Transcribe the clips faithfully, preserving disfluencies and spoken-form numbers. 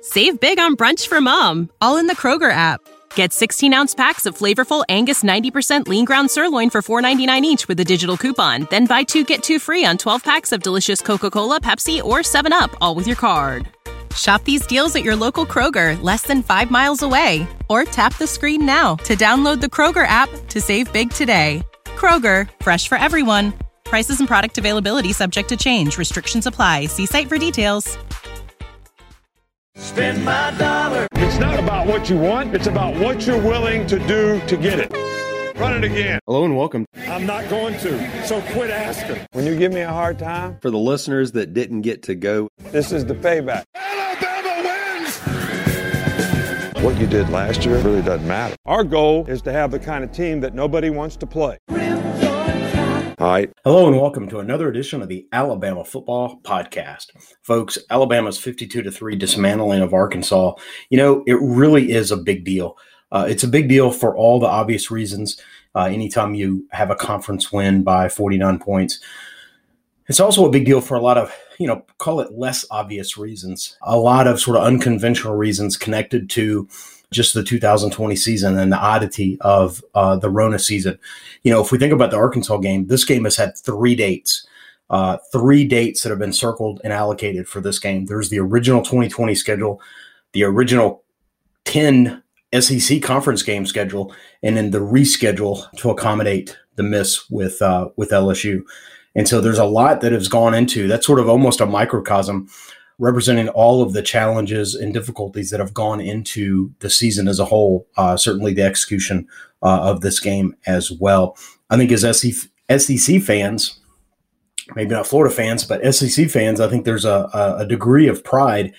Save big on brunch for mom, all in the Kroger app. Get sixteen-ounce packs of flavorful Angus ninety percent lean ground sirloin for four ninety-nine each with a digital coupon. Then buy two, get two free on twelve packs of delicious Coca-Cola, Pepsi, or seven up, all with your card. Shop these deals at your local Kroger, less than five miles away. Or tap the screen now to download the Kroger app to save big today. Kroger, fresh for everyone. Prices and product availability subject to change. Restrictions apply. See site for details. Spend my dollar. It's not about what you want. It's about what you're willing to do to get it. Run it again. Hello and welcome. I'm not going to, so quit asking. When you give me a hard time, For the listeners that didn't get to go, this is the payback. Alabama wins! What you did last year really doesn't matter. Our goal is to have the kind of team that nobody wants to play. all right, Hello and welcome to another edition of the Alabama Football Podcast. Folks, Alabama's fifty-two to three dismantling of Arkansas, you know, it really is a big deal. Uh, it's a big deal for all the obvious reasons. Uh, anytime you have a conference win by forty-nine points, it's also a big deal for a lot of, you know, call it less obvious reasons, a lot of sort of unconventional reasons connected to just the two thousand twenty season and the oddity of uh, the Rona season. You know, if we think about the Arkansas game, this game has had three dates, uh, three dates that have been circled and allocated for this game. There's the original twenty twenty schedule, the original ten S E C conference game schedule, and then the reschedule to accommodate the miss with uh, with L S U. And so there's a lot that has gone into that's sort of almost a microcosm representing all of the challenges and difficulties that have gone into the season as a whole, uh, certainly the execution uh, of this game as well. I think as S E C fans, maybe not Florida fans, but S E C fans, I think there's a, a degree of pride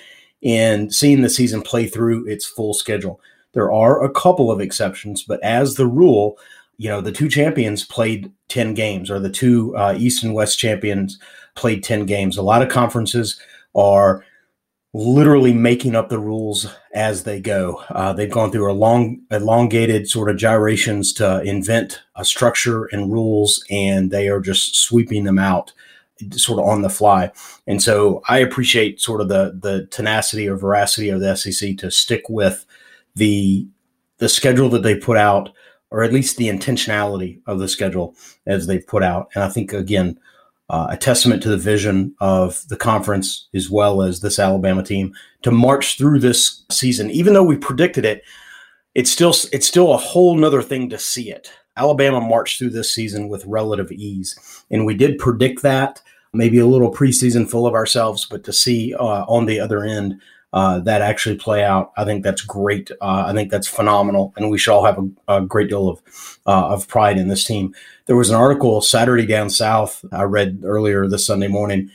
in seeing the season play through its full schedule. There are a couple of exceptions, but as the rule, you know, the two champions played ten games, or the two uh, East and West champions played ten games. A lot of conferences are literally making up the rules as they go. Uh, they've gone through a long, elongated sort of gyrations to invent a structure and rules, and they are just sweeping them out sort of on the fly. And so I appreciate sort of the the tenacity or veracity of the S E C to stick with the the schedule that they put out, or at least the intentionality of the schedule as they've put out. And I think, again, uh, a testament to the vision of the conference as well as this Alabama team to march through this season. Even though we predicted it, it's still it's still a whole nother thing to see it. Alabama marched through this season with relative ease. And we did predict that, maybe a little preseason full of ourselves, but to see uh, on the other end uh, that actually play out, I think that's great. Uh, I think that's phenomenal. And we should all have a, a great deal of uh, of pride in this team. There was an article, Saturday Down South, I read earlier this Sunday morning,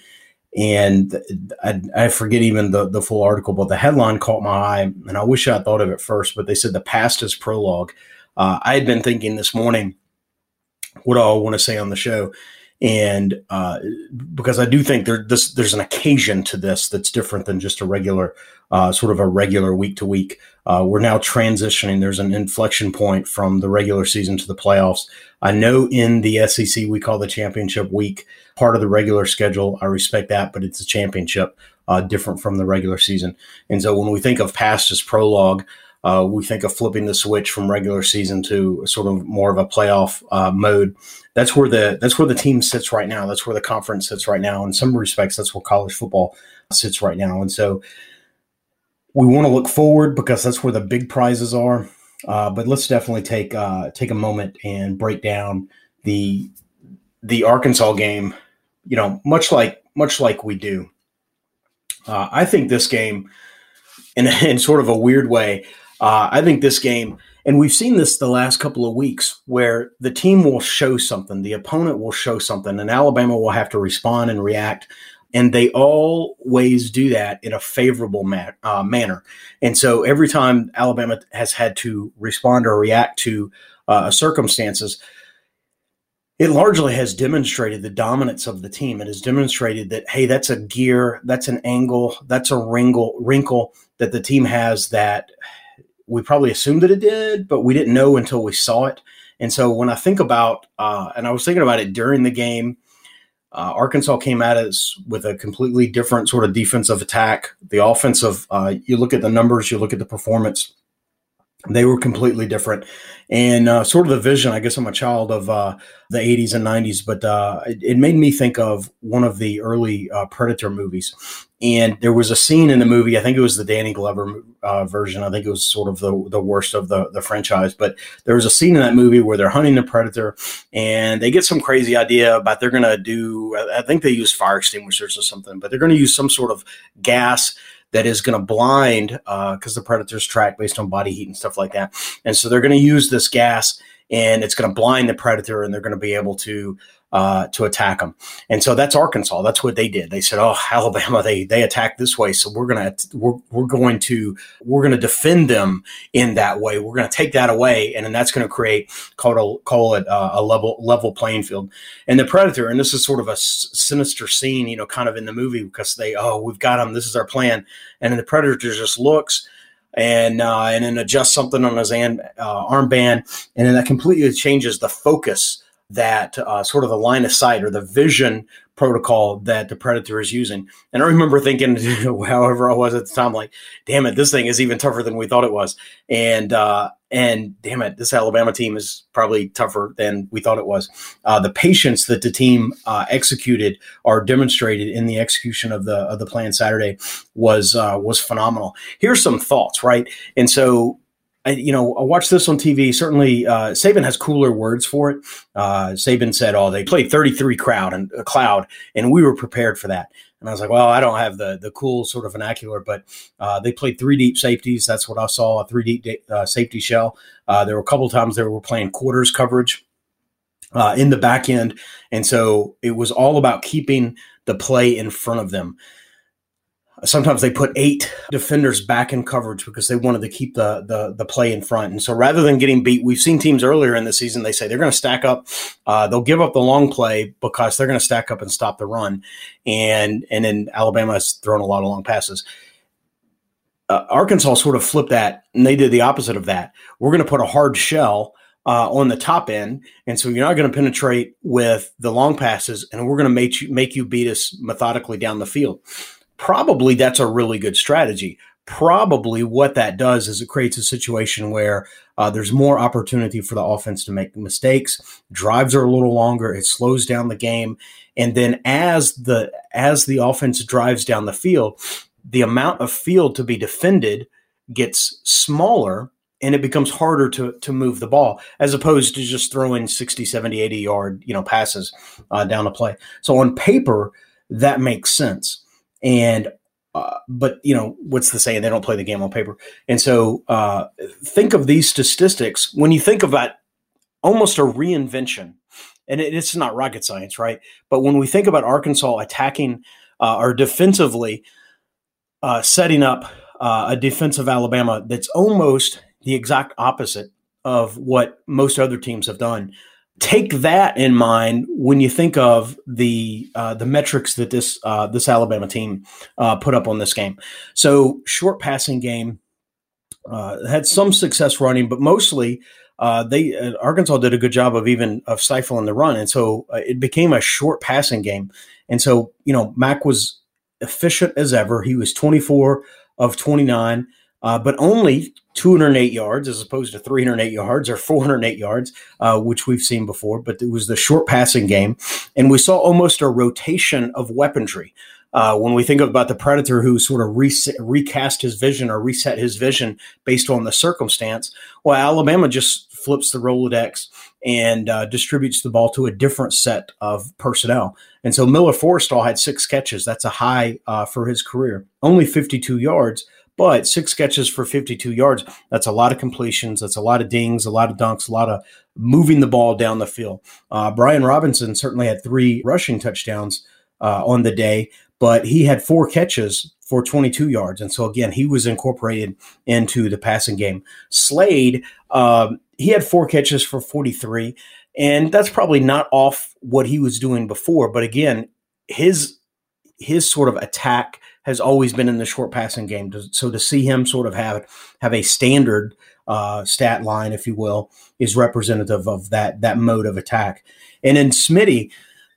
and I, I forget even the, the full article, but the headline caught my eye, and I wish I thought of it first, but they said the past is prologue. Uh, I had been thinking this morning, what do I want to say on the show? And uh, because I do think there, this, there's an occasion to this that's different than just a regular, uh, sort of a regular week to week. Uh, we're now transitioning. There's an inflection point from the regular season to the playoffs. I know in the S E C we call the championship week part of the regular schedule. I respect that, but it's a championship, uh, different from the regular season. And so when we think of past as prologue, Uh, we think of flipping the switch from regular season to sort of more of a playoff uh, mode. That's where the that's where the team sits right now. That's where the conference sits right now. In some respects, that's where college football sits right now. And so we want to look forward because that's where the big prizes are. Uh, but let's definitely take uh, take a moment and break down the the Arkansas game. You know, much like much like we do. Uh, I think this game, in in sort of a weird way. Uh, I think this game, and we've seen this the last couple of weeks, where the team will show something, the opponent will show something, and Alabama will have to respond and react, and they always do that in a favorable ma- uh, manner. And so every time Alabama has had to respond or react to uh, circumstances, it largely has demonstrated the dominance of the team. It has demonstrated that, hey, that's a gear, that's an angle, that's a wrinkle, wrinkle that the team has that – we probably assumed that it did, but we didn't know until we saw it. And so when I think about, uh, and I was thinking about it during the game, Uh, Arkansas came at us with a completely different sort of defensive attack. The offensive, uh, you look at the numbers, you look at the performance, they were completely different. And uh, sort of the vision, I guess I'm a child of uh, the eighties and nineties, but uh, it, it made me think of one of the early uh, Predator movies. And there was a scene in the movie, I think it was the Danny Glover uh, version. I think it was sort of the, the worst of the, the franchise. But there was a scene in that movie where they're hunting the Predator and they get some crazy idea about they're going to do, I think they use fire extinguishers or something, but they're going to use some sort of gas that is going to blind, because uh, the Predators track based on body heat and stuff like that. And so they're going to use this gas, and it's going to blind the Predator, and they're going to be able to uh, to attack them. And so that's Arkansas. That's what they did. They said, "Oh, Alabama, they they attack this way, so we're gonna we're we're going to we're going to defend them in that way. We're going to take that away, and then that's going to create call it call it uh, a level level playing field." And the Predator, and this is sort of a s- sinister scene, you know, kind of in the movie, because they oh we've got them. This is our plan, and then the Predator just looks. And uh, and then adjusts something on his hand, uh, armband, and then that completely changes the focus, that uh, sort of the line of sight or the vision protocol that the Predator is using. And I remember thinking, however I was at the time, like, damn it, this thing is even tougher than we thought it was. And uh, and damn it, this Alabama team is probably tougher than we thought it was. Uh, the patience that the team uh, executed or demonstrated in the execution of the of the plan Saturday was uh, was phenomenal. Here's some thoughts, right? And so, I, you know, I watched this on T V. Certainly, uh, Saban has cooler words for it. Uh, Saban said, "Oh, they played thirty-three crowd and a cloud, and we were prepared for that." And I was like, "Well, I don't have the the cool sort of vernacular, but uh, they played three deep safeties. That's what I saw, a three deep uh, safety shell. Uh, there were a couple of times they were playing quarters coverage uh, in the back end, and so it was all about keeping the play in front of them." Sometimes they put eight defenders back in coverage because they wanted to keep the, the the play in front. And so rather than getting beat, we've seen teams earlier in the season, they say they're going to stack up. Uh, they'll give up the long play because they're going to stack up and stop the run. And and then Alabama has thrown a lot of long passes. Uh, Arkansas sort of flipped that, and they did the opposite of that. We're going to put a hard shell uh, on the top end, and so you're not going to penetrate with the long passes, and we're going to make you, make you beat us methodically down the field. Probably that's a really good strategy. Probably what that does is it creates a situation where uh, there's more opportunity for the offense to make mistakes. Drives are a little longer. It slows down the game. And then as the as the offense drives down the field, the amount of field to be defended gets smaller, and it becomes harder to to move the ball, as opposed to just throwing sixty, seventy, eighty yard, you know, passes uh, down the play. So on paper, that makes sense. And, uh, but, you know, what's the saying? They don't play the game on paper. And so uh, think of these statistics when you think about almost a reinvention, and it, it's not rocket science, right? But when we think about Arkansas attacking uh, or defensively uh, setting up uh, a defensive Alabama that's almost the exact opposite of what most other teams have done. Take that in mind when you think of the uh, the metrics that this uh, this Alabama team uh, put up on this game. So short passing game, uh, had some success running, but mostly uh, they uh, Arkansas did a good job of even of stifling the run, and so uh, it became a short passing game. And so you know Mac was efficient as ever. He was twenty-four of twenty-nine. Uh, but only two hundred eight yards as opposed to three hundred eight yards or four hundred eight yards, uh, which we've seen before. But it was the short passing game. And we saw almost a rotation of weaponry. Uh, when we think about the Predator who sort of reset, recast his vision or reset his vision based on the circumstance, well, Alabama just flips the Rolodex and uh, distributes the ball to a different set of personnel. And so Miller Forrestall had six catches. That's a high uh, for his career. Only fifty-two yards. But six catches for fifty-two yards, that's a lot of completions. That's a lot of dings, a lot of dunks, a lot of moving the ball down the field. Uh, Brian Robinson certainly had three rushing touchdowns uh, on the day, but he had four catches for twenty-two yards. And so, again, he was incorporated into the passing game. Slade, um, he had four catches for forty-three, and that's probably not off what he was doing before. But, again, his his sort of attack has always been in the short passing game. So to see him sort of have have a standard uh, stat line, if you will, is representative of that that mode of attack. And then Smitty,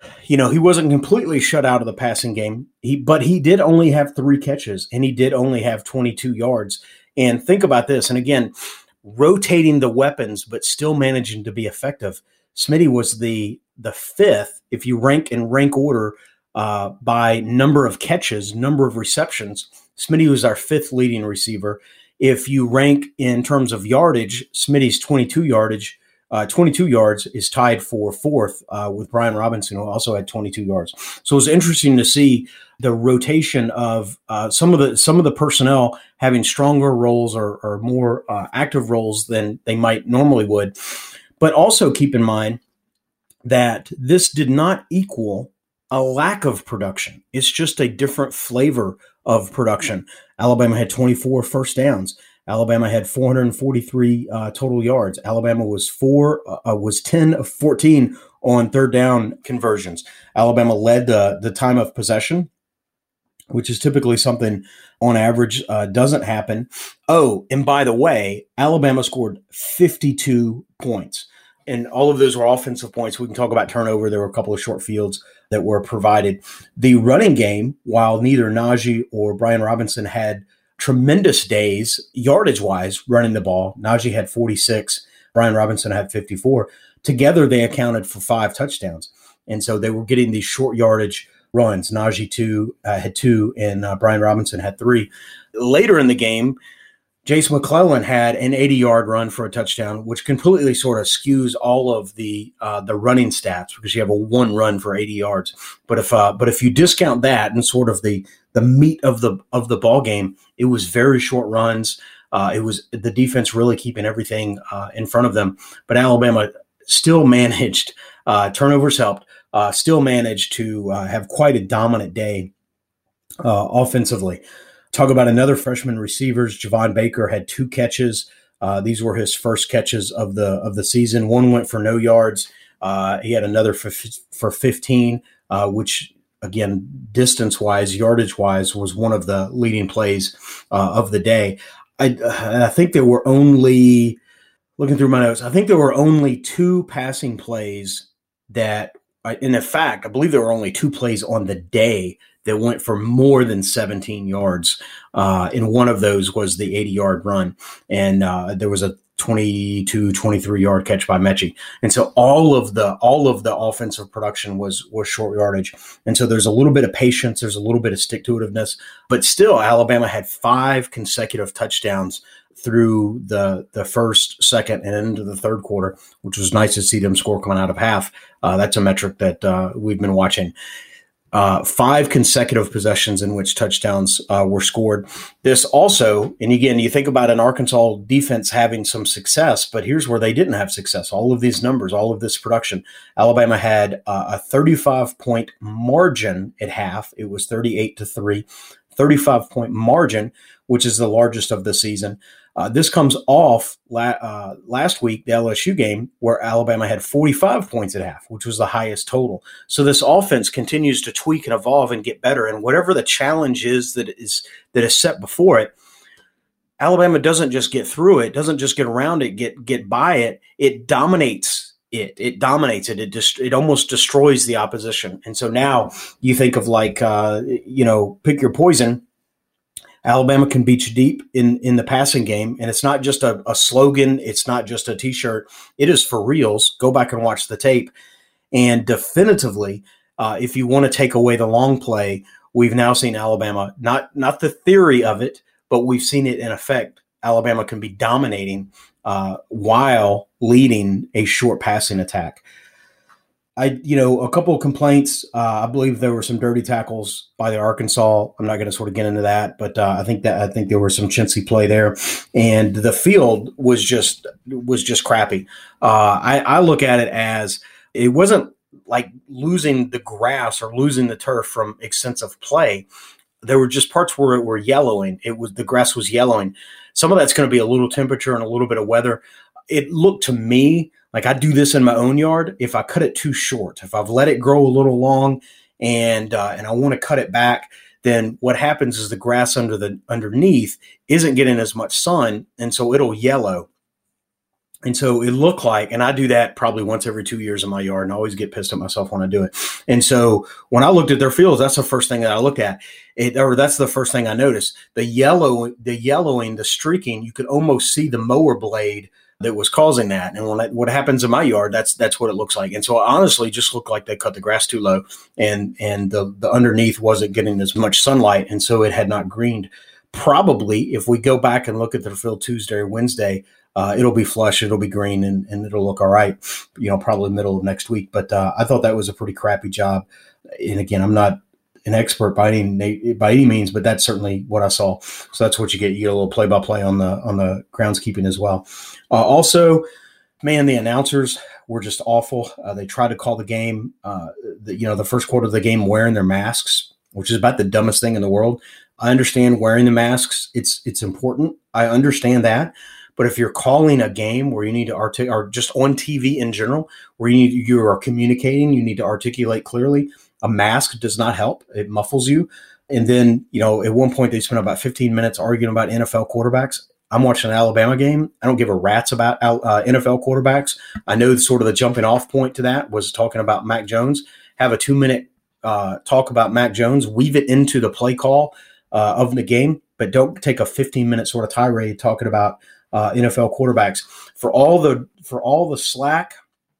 you know, he wasn't completely shut out of the passing game, he, but he did only have three catches and he did only have twenty-two yards. And think about this. And again, rotating the weapons, but still managing to be effective. Smitty was the, the fifth, if you rank in rank order uh, by number of catches, number of receptions. Smitty was our fifth leading receiver. If you rank in terms of yardage, Smitty's twenty-two yardage, uh, twenty-two yards is tied for fourth uh, with Brian Robinson, who also had twenty-two yards. So it was interesting to see the rotation of uh, some of the some of the personnel having stronger roles or, or more uh, active roles than they might normally would. But also keep in mind that this did not equal a lack of production. It's just a different flavor of production. Alabama had twenty-four first downs. Alabama had four hundred forty-three uh, total yards. Alabama was four uh, was ten of fourteen on third down conversions. Alabama led the the time of possession, which is typically something on average uh, doesn't happen. Oh, and by the way, Alabama scored fifty-two points. And all of those were offensive points. We can talk about turnover. There were a couple of short fields that were provided. The running game, while neither Najee or Brian Robinson had tremendous days yardage-wise running the ball, Najee had forty-six, Brian Robinson had fifty-four. Together, they accounted for five touchdowns. And so they were getting these short yardage runs. Najee two, uh, had two, and uh, Brian Robinson had three. Later in the game, Jace McClellan had an eighty-yard run for a touchdown, which completely sort of skews all of the uh, the running stats because you have a one run for eighty yards. But if uh, but if you discount that and sort of the the meat of the of the ball game, it was very short runs. Uh, it was the defense really keeping everything uh, in front of them. But Alabama still managed uh, turnovers helped. Uh, still managed to uh, have quite a dominant day uh, offensively. Talk about another freshman receivers. Javon Baker had two catches. Uh, these were his first catches of the of the season. One went for no yards. Uh, he had another for for fifteen, uh, which again, distance wise, yardage wise, was one of the leading plays uh, of the day. I, I think there were only looking through my notes. I think there were only two passing plays that, in fact, I believe there were only two plays on the day that went for more than seventeen yards. Uh, and one of those was the eighty-yard run. And uh, there was a twenty-two, twenty-three-yard catch by Mechie. And so all of the all of the offensive production was was short yardage. And so there's a little bit of patience. There's a little bit of stick-to-itiveness. But still, Alabama had five consecutive touchdowns through the the first, second, and into the third quarter, which was nice to see them score coming out of half. Uh, that's a metric that uh, we've been watching. Uh, five consecutive possessions in which touchdowns uh, were scored. This also, and again, you think about an Arkansas defense having some success, but here's where they didn't have success. All of these numbers, all of this production. Alabama had uh, a thirty-five point margin at half. It was thirty-eight to three, thirty-five point margin, which is the largest of the season. Uh, this comes off la- uh, last week, the L S U game, where Alabama had forty-five points at half, which was the highest total. So this offense continues to tweak and evolve and get better. And whatever the challenge is that is that is set before it, Alabama doesn't just get through it, doesn't just get around it, get get by it. It dominates it. It dominates it. It just it almost destroys the opposition. And so now you think of like uh, you know, pick your poison. Alabama can beat you deep in, in the passing game, and it's not just a, a slogan. It's not just a T-shirt. It is for reals. Go back and watch the tape. And definitively, uh, if you want to take away the long play, we've now seen Alabama, not, not the theory of it, but we've seen it in effect. Alabama can be dominating uh, while leading a short passing attack. I, you know, a couple of complaints. Uh, I believe there were some dirty tackles by the Arkansas. I'm not going to sort of get into that, but uh, I think that I think there was some chintzy play there, and the field was just was just crappy. Uh, I, I look at it as it wasn't like losing the grass or losing the turf from extensive play. There were just parts where it were yellowing. It was the grass was yellowing. Some of that's going to be a little temperature and a little bit of weather. It looked to me like I do this in my own yard. If I cut it too short, if I've let it grow a little long and uh, and I want to cut it back, then what happens is the grass under the underneath isn't getting as much sun, and so it'll yellow. And so it looked like, and I do that probably once every two years in my yard and I always get pissed at myself when I do it. And so when I looked at their fields, that's the first thing that I looked at, it, or that's the first thing I noticed. The yellow, the yellowing, the streaking, you could almost see the mower blade that was causing that. And when that, what happens in my yard, that's that's what it looks like. And so it honestly just looked like they cut the grass too low, and and the, the underneath wasn't getting as much sunlight, and so it had not greened. Probably, if we go back and look at their field Tuesday or Wednesday, Uh, it'll be flush, it'll be green, and, and it'll look all right, you know, probably middle of next week. But uh, I thought that was a pretty crappy job. And again, I'm not an expert by any by any means, but that's certainly what I saw. So that's what you get. You get a little play-by-play on the on the groundskeeping as well. Uh, also, man, the announcers were just awful. Uh, they tried to call the game, uh, the, you know, the first quarter of the game wearing their masks, which is about the dumbest thing in the world. I understand wearing the masks. It's it's important. I understand that. But if you're calling a game where you need to articulate, or just on T V in general, where you need, you are communicating, you need to articulate clearly, a mask does not help. It muffles you. And then, you know, at one point they spent about fifteen minutes arguing about N F L quarterbacks. I'm watching an Alabama game. I don't give a rat's about uh, N F L quarterbacks. I know sort of the jumping off point to that was talking about Mac Jones. Have a two minute uh, talk about Mac Jones, weave it into the play call uh, of the game, but don't take a fifteen minute sort of tirade talking about Uh, N F L quarterbacks. For all the for all the slack,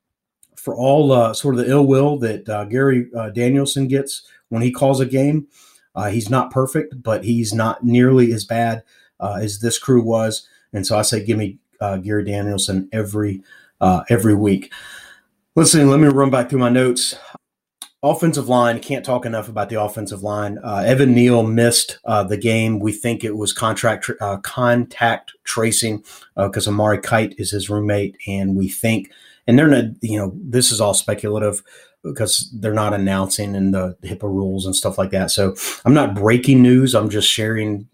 for all uh, sort of the ill will that uh, Gary uh, Danielson gets when he calls a game, uh, he's not perfect, but he's not nearly as bad uh, as this crew was. And so I say, give me uh, Gary Danielson every uh, every week. Listen, let me run back through my notes. Offensive line, can't talk enough about the offensive line. Uh, Evan Neal missed uh, the game. We think it was contract uh, contact tracing because uh, Amari Kite is his roommate, and we think, and they're not, you know, this is all speculative because they're not announcing in the HIPAA rules and stuff like that. So I'm not breaking news. I'm just sharing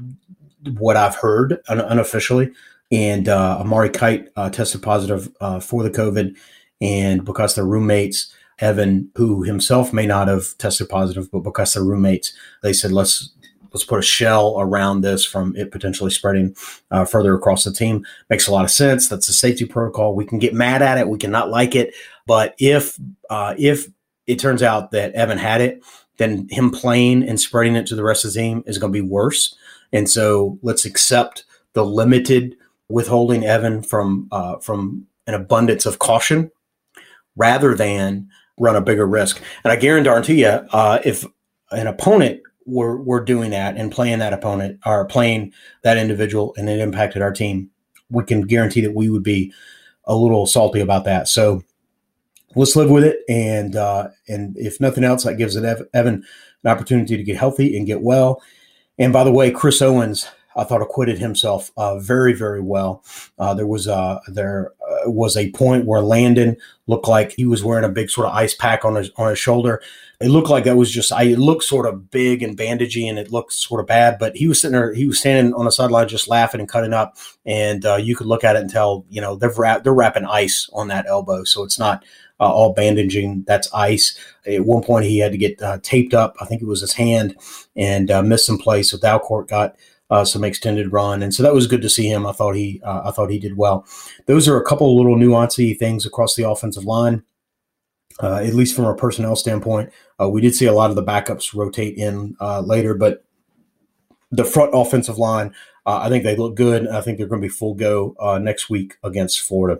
what I've heard un- unofficially. And uh, Amari Kite uh, tested positive uh, for the COVID, and because they're roommates, Evan, who himself may not have tested positive, but because they're roommates, they said, let's let's put a shell around this from it potentially spreading uh, further across the team. Makes a lot of sense. That's a safety protocol. We can get mad at it. We can not like it. But if uh, if it turns out that Evan had it, then him playing and spreading it to the rest of the team is going to be worse. And so let's accept the limited withholding Evan from uh, from an abundance of caution rather than run a bigger risk. And I guarantee you, uh, if an opponent were, were doing that and playing that opponent or playing that individual and it impacted our team, we can guarantee that we would be a little salty about that. So let's live with it. And, uh, and if nothing else, that gives it Evan an opportunity to get healthy and get well. And by the way, Chris Owens, I thought acquitted himself uh, very, very well. Uh, there was uh, there uh, was a point where Landon looked like he was wearing a big sort of ice pack on his on his shoulder. It looked like that was just I, it looked sort of big and bandagey, and it looked sort of bad. But he was sitting there, he was standing on the sideline just laughing and cutting up, and uh, you could look at it and tell, you know, they're wrap, they're wrapping ice on that elbow, so it's not uh, all bandaging. That's ice. At one point, he had to get uh, taped up. I think it was his hand, and uh, missed some plays. So Dalcourt got Uh, some extended run, and so that was good to see him. I thought he, uh, I thought he did well. Those are a couple of little nuancy things across the offensive line, uh, at least from a personnel standpoint. Uh, we did see a lot of the backups rotate in uh, later, but the front offensive line, uh, I think they look good. I think they're going to be full go uh, next week against Florida.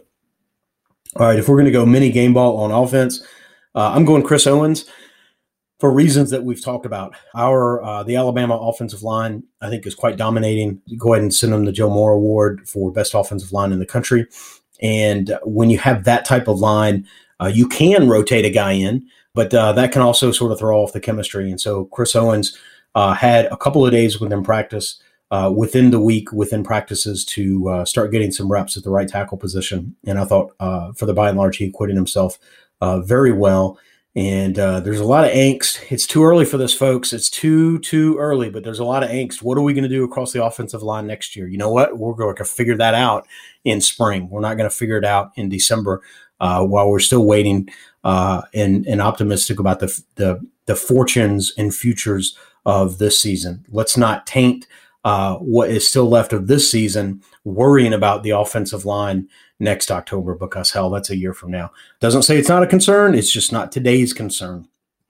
All right, if we're going to go mini game ball on offense, uh, I'm going Chris Owens. For reasons that we've talked about. Our uh, the Alabama offensive line, I think, is quite dominating. Go ahead and send them the Joe Moore Award for best offensive line in the country. And when you have that type of line, uh, you can rotate a guy in, but uh, that can also sort of throw off the chemistry. And so Chris Owens uh, had a couple of days within practice, uh, within the week, within practices to uh, start getting some reps at the right tackle position. And I thought, uh, for the by and large, he acquitted himself uh, very well. And uh, there's a lot of angst. It's too early for this, folks. It's too, too early, but there's a lot of angst. What are we going to do across the offensive line next year? You know what? We're going to figure that out in spring. We're not going to figure it out in December uh, while we're still waiting uh, and, and optimistic about the, the, the fortunes and futures of this season. Let's not taint uh, what is still left of this season, worrying about the offensive line next October, because hell, that's a year from now. Doesn't say it's not a concern. It's just not today's concern.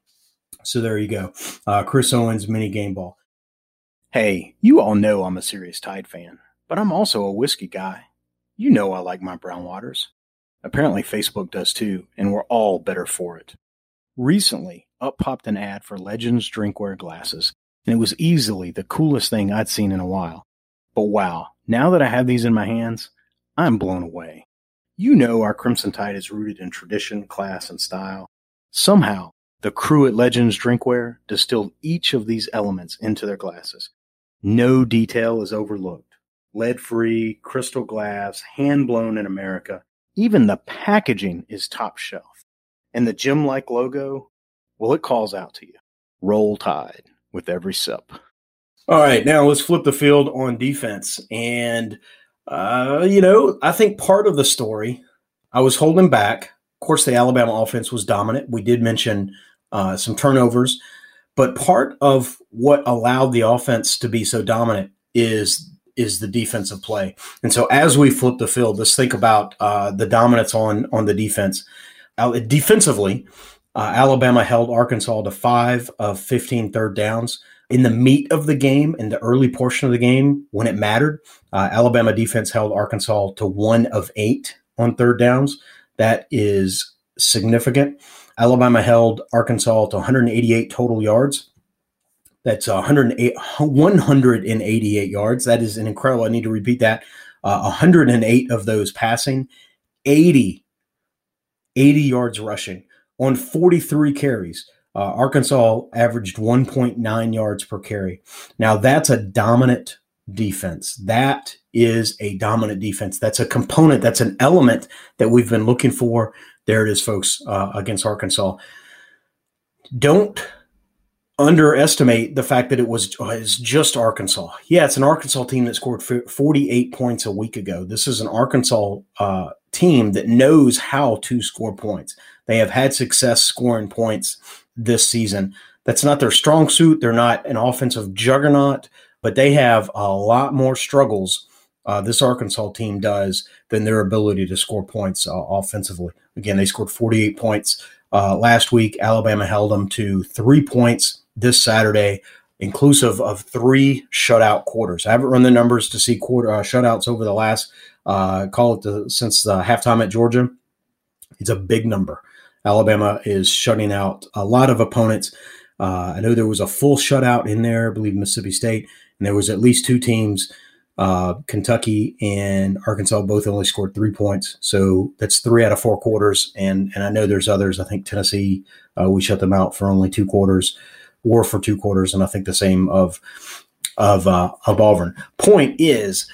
So there you go. Uh, Chris Owens, mini game ball. Hey, you all know I'm a serious Tide fan, but I'm also a whiskey guy. You know I like my brown waters. Apparently Facebook does too, and we're all better for it. Recently, up popped an ad for Legends drinkware glasses, and it was easily the coolest thing I'd seen in a while. But wow, now that I have these in my hands, I'm blown away. You know our Crimson Tide is rooted in tradition, class, and style. Somehow, the crew at Legends Drinkware distilled each of these elements into their glasses. No detail is overlooked. Lead-free, crystal glass, hand-blown in America. Even the packaging is top shelf. And the gym-like logo, well, it calls out to you. Roll Tide with every sip. All right, now let's flip the field on defense. And, uh, you know, I think part of the story, I was holding back. Of course, the Alabama offense was dominant. We did mention uh, some turnovers. But part of what allowed the offense to be so dominant is is the defensive play. And so as we flip the field, let's think about uh, the dominance on, on the defense. Uh, defensively, uh, Alabama held Arkansas to five of fifteen third downs. In the meat of the game, in the early portion of the game, when it mattered, uh, Alabama defense held Arkansas to one of eight on third downs. That is significant. Alabama held Arkansas to one hundred eighty-eight total yards. That's one hundred eight, one hundred eighty-eight yards. That is an incredible. I need to repeat that. Uh, one hundred eight of those passing, eighty, eighty yards rushing on forty-three carries. Uh, Arkansas averaged one point nine yards per carry. Now, that's a dominant defense. That is a dominant defense. That's a component. That's an element that we've been looking for. There it is, folks, uh, against Arkansas. Don't underestimate the fact that it was uh, it's just Arkansas. Yeah, it's an Arkansas team that scored forty-eight points a week ago. This is an Arkansas uh, team that knows how to score points. They have had success scoring points this season. That's not their strong suit. They're not an offensive juggernaut, but they have a lot more struggles, uh, this Arkansas team does, than their ability to score points uh, offensively. Again, they scored forty-eight points uh, last week. Alabama held them to three points this Saturday, inclusive of three shutout quarters. I haven't run the numbers to see quarter uh, shutouts over the last, uh, call it the, since the halftime at Georgia. It's a big number. Alabama is shutting out a lot of opponents. Uh, I know there was a full shutout in there, I believe Mississippi State, and there was at least two teams, uh, Kentucky and Arkansas, both only scored three points. So that's three out of four quarters. And and I know there's others. I think Tennessee, uh, we shut them out for only two quarters, or for two quarters, and I think the same of of uh, of Auburn. Point is,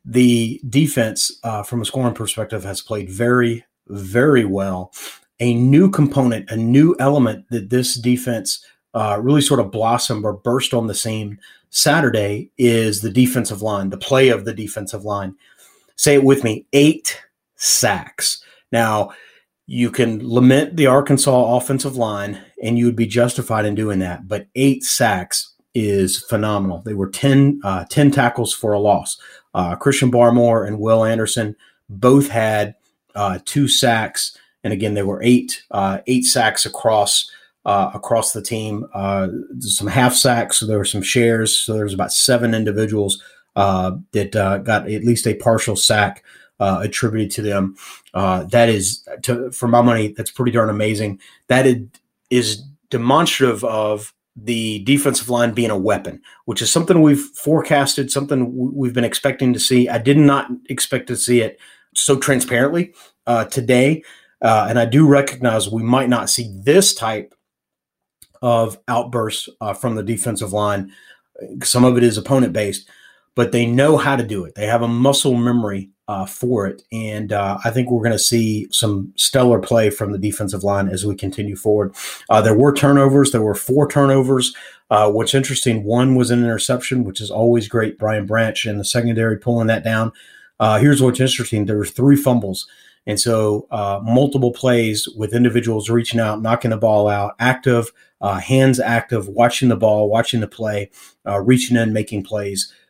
the defense, uh, from a scoring perspective, has played very, very well. A new component, a new element that this defense uh, really sort of blossomed or burst on the scene Saturday is the defensive line, the play of the defensive line. Say it with me, eight sacks. Now, you can lament the Arkansas offensive line, and you would be justified in doing that, but eight sacks is phenomenal. They were ten, uh, ten tackles for a loss. Uh, Christian Barmore and Will Anderson both had uh, two sacks. And again, there were eight uh, eight sacks across uh, across the team. Uh, some half sacks, so there were some shares. So there was about seven individuals uh, that uh, got at least a partial sack uh, attributed to them. Uh, that is, to, for my money, that's pretty darn amazing. That is, is demonstrative of the defensive line being a weapon, which is something we've forecasted, something we've been expecting to see. I did not expect to see it so transparently uh, today. Uh, and I do recognize we might not see this type of outburst uh, from the defensive line. Some of it is opponent-based, but they know how to do it. They have a muscle memory uh, for it. And uh, I think we're going to see some stellar play from the defensive line as we continue forward. Uh, there were turnovers. There were four turnovers. Uh, what's interesting, one was an interception, which is always great. Brian Branch in the secondary pulling that down. Uh, here's what's interesting. There were three fumbles. And so uh, multiple plays with individuals reaching out, knocking the ball out, active, uh, hands active, watching the ball, watching the play, uh, reaching in, making plays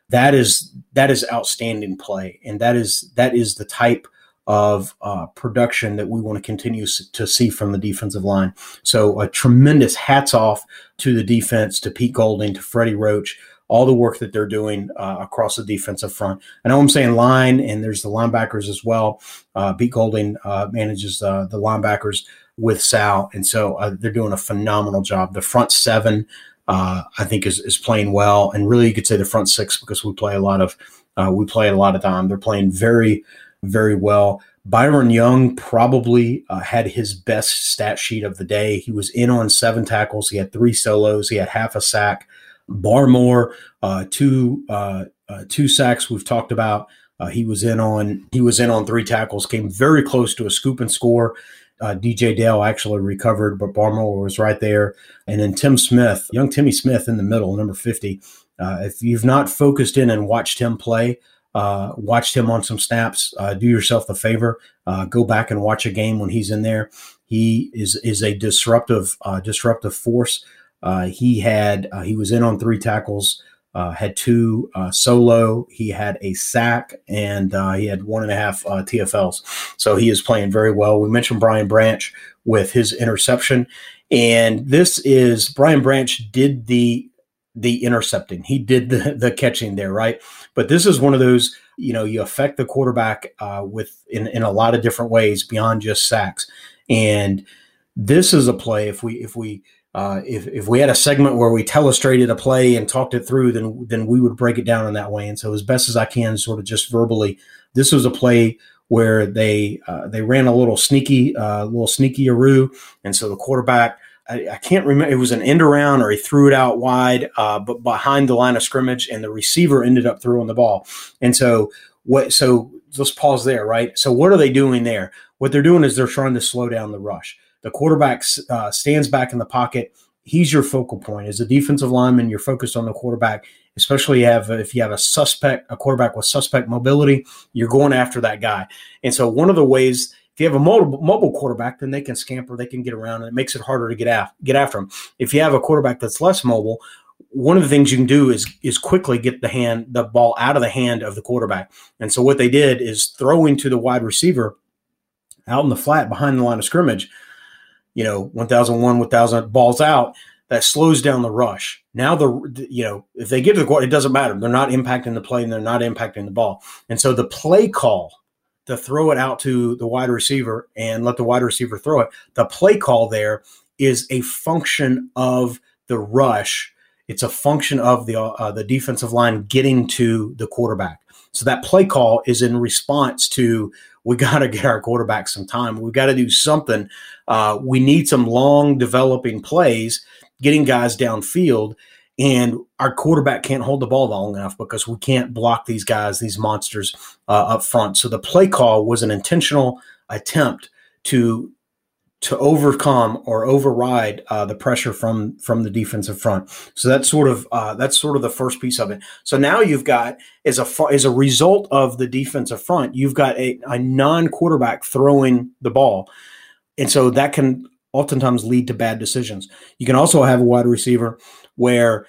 That is that is outstanding play, and that is that is the type of uh, production that we want to continue to see from the defensive line. So a tremendous hats off to the defense, to Pete Golding, to Freddie Roach, all the work that they're doing uh, across the defensive front. I know I'm saying line, and there's the linebackers as well. Uh, Pete Golding uh, manages uh, the linebackers with Sal, and so uh, they're doing a phenomenal job. The front seven, uh, I think, is is playing well, and really you could say the front six, because we play a lot of uh, we play a lot of time. They're playing very, very well. Byron Young probably uh, had his best stat sheet of the day. He was in on seven tackles. He had three solos. He had half a sack. Barmore, uh, two uh, uh, two sacks we've talked about. Uh, he was in on he was in on three tackles. Came very close to a scoop and score. Uh, D J Dale actually recovered, but Barmore was right there. And then Tim Smith, young Timmy Smith in the middle, number fifty. Uh, if you've not focused in and watched him play, uh, watched him on some snaps, uh, do yourself the favor. Uh, go back and watch a game when he's in there. He is is a disruptive uh, disruptive force. Uh, he had uh, he was in on three tackles, uh, had two uh, solo. He had a sack, and uh, he had one and a half uh, T F Ls. So he is playing very well. We mentioned Brian Branch with his interception, and this is Brian Branch did the the intercepting. He did the the catching there, right? But this is one of those, you know, you affect the quarterback uh, with in in a lot of different ways beyond just sacks. And this is a play. If we if we Uh, if if we had a segment where we telestrated a play and talked it through, then then we would break it down in that way. And so, as best as I can, sort of just verbally, this was a play where they uh, they ran a little sneaky, uh, little sneaky-aroo, and so the quarterback, I, I can't remember, it was an end around or he threw it out wide, uh, but behind the line of scrimmage, and the receiver ended up throwing the ball. And so what? So let's pause there, right? So what are they doing there? What they're doing is they're trying to slow down the rush. The quarterback uh, stands back in the pocket. He's your focal point. As a defensive lineman, you're focused on the quarterback, especially have, if you have a suspect, a quarterback with suspect mobility, you're going after that guy. And so one of the ways, if you have a mobile, mobile quarterback, then they can scamper, they can get around, and it makes it harder to get, af- get after them. If you have a quarterback that's less mobile, one of the things you can do is is quickly get the hand, the ball out of the hand of the quarterback. And so what they did is throwing to the wide receiver out in the flat behind the line of scrimmage, you know, one thousand one, one thousand balls out, that slows down the rush. Now, the you know, if they get to the court, it doesn't matter. They're not impacting the play, and they're not impacting the ball. And so the play call to throw it out to the wide receiver and let the wide receiver throw it, the play call there is a function of the rush. It's a function of the uh, the defensive line getting to the quarterback. So that play call is in response to, we got to get our quarterback some time. We've got to do something. Uh, we need some long developing plays, getting guys downfield, and our quarterback can't hold the ball long enough because we can't block these guys, these monsters uh, up front. So the play call was an intentional attempt to to overcome or override uh, the pressure from from the defensive front. So that's sort of uh, that's sort of the first piece of it. So now you've got, as a as a result of the defensive front, you've got a, a non-quarterback throwing the ball, and so that can oftentimes lead to bad decisions. You can also have a wide receiver where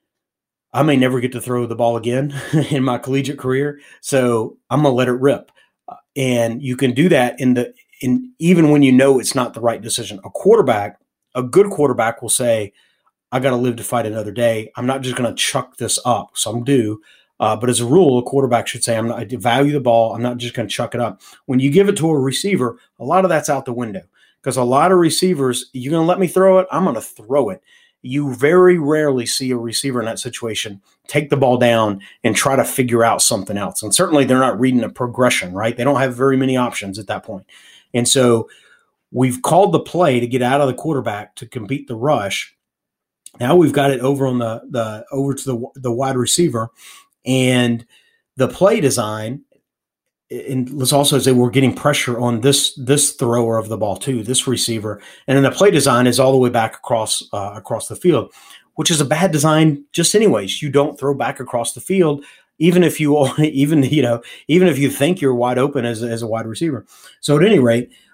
I may never get to throw the ball again in my collegiate career, so I'm gonna let it rip, and you can do that in the And even when you know it's not the right decision. A quarterback, a good quarterback will say, I got to live to fight another day. I'm not just going to chuck this up. Some do. Uh, but as a rule, a quarterback should say, I'm not, I value the ball. I'm not just going to chuck it up. When you give it to a receiver, a lot of that's out the window, because a lot of receivers, you're going to let me throw it? I'm going to throw it. You very rarely see a receiver in that situation take the ball down and try to figure out something else. And certainly they're not reading a progression, right? They don't have very many options at that point. And so we've called the play to get out of the quarterback to compete the rush. Now we've got it over on the the over to the the wide receiver, and the play design. And let's also say we're getting pressure on this this thrower of the ball too, this receiver, and then the play design is all the way back across uh, across the field, which is a bad design just anyways. You don't throw back across the field, even if you even you know even if you think you're wide open as as a wide receiver. So at any rate,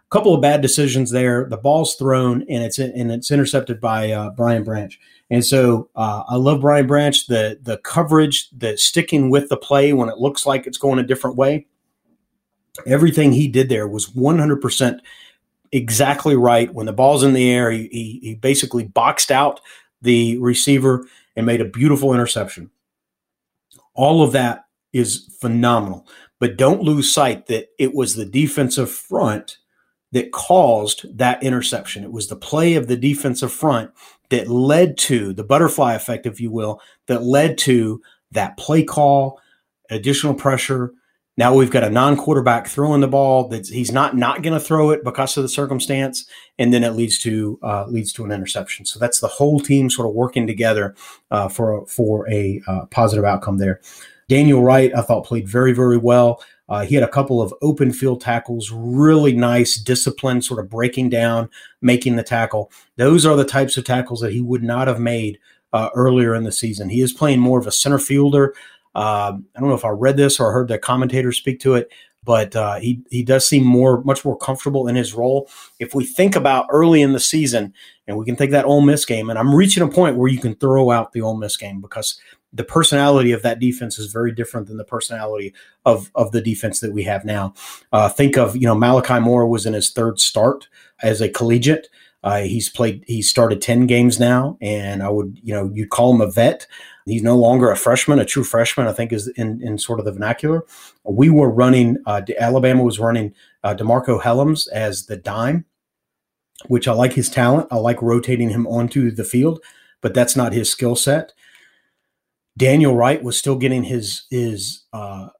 couple of bad decisions there. The ball's thrown and it's and it's intercepted by uh, Brian Branch. And so uh, I love Brian Branch, the the coverage, the sticking with the play when it looks like it's going a different way. Everything he did there was one hundred percent exactly right. When the ball's in the air, he, he, he basically boxed out the receiver and made a beautiful interception. All of that is phenomenal. But don't lose sight that it was the defensive front that caused that interception. It was the play of the defensive front that led to the butterfly effect, if you will, that led to that play call, additional pressure. Now we've got a non-quarterback throwing the ball that he's not not going to throw it because of the circumstance, and then it leads to uh, leads to an interception. So that's the whole team sort of working together uh, for for a uh, positive outcome there. Daniel Wright, I thought, played very very well. Uh, he had a couple of open field tackles, really nice discipline, sort of breaking down, making the tackle. Those are the types of tackles that he would not have made uh, earlier in the season. He is playing more of a center fielder. Uh, I don't know if I read this or heard the commentator speak to it, but uh, he he does seem more much more comfortable in his role. If we think about early in the season, and we can take that Ole Miss game, and I'm reaching a point where you can throw out the Ole Miss game because the personality of that defense is very different than the personality of, of the defense that we have now. Uh, think of, you know, Malachi Moore was in his third start as a collegiate. Uh, he's played, he's started ten games now, and I would, you know, you'd call him a vet. He's no longer a freshman, a true freshman, I think is in, in sort of the vernacular. We were running, uh, Alabama was running uh, DeMarco Helms as the dime, which I like his talent. I like rotating him onto the field, but that's not his skill set. Daniel Wright was still getting his his uh,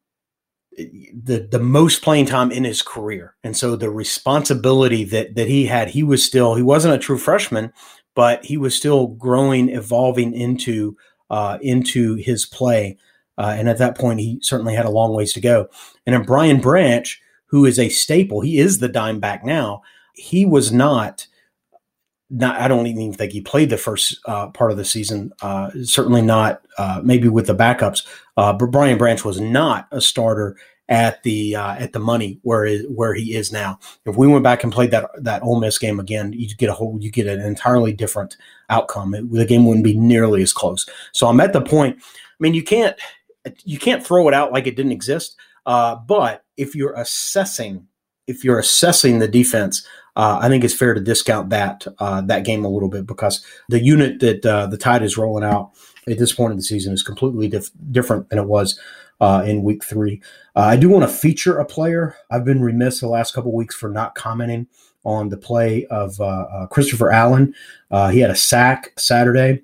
the the most playing time in his career, and so the responsibility that that he had, he was still he wasn't a true freshman, but he was still growing, evolving into uh, into his play, uh, and at that point, he certainly had a long ways to go. And then Brian Branch, who is a staple, he is the dime back now. He was not. Not, I don't even think he played the first uh, part of the season. Uh, certainly not, uh, maybe with the backups. Uh, but Brian Branch was not a starter at the uh, at the money where is, where he is now. If we went back and played that that Ole Miss game again, you get a whole you get an entirely different outcome. It, the game wouldn't be nearly as close. So I'm at the point. I mean, you can't you can't throw it out like it didn't exist. Uh, but if you're assessing if you're assessing the defense. Uh, I think it's fair to discount that uh, that game a little bit because the unit that uh, the Tide is rolling out at this point in the season is completely dif- different than it was uh, in week three. Uh, I do want to feature a player. I've been remiss the last couple of weeks for not commenting on the play of uh, uh, Christopher Allen. Uh, he had a sack Saturday.